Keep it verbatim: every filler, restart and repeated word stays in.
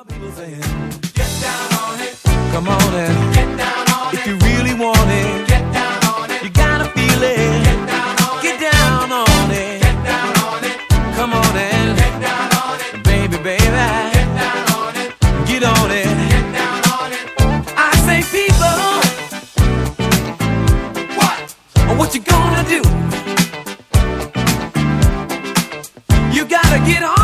People saying, get down on it. Come on and get down on it. If you really want it, get down on it. You gotta feel it. Get down on it. Get down on it. Get down on it. Come on and get down on it. Baby, baby, get down on it. Get on it. Get down on it. I say, people, what? What you gonna do? You gotta get on.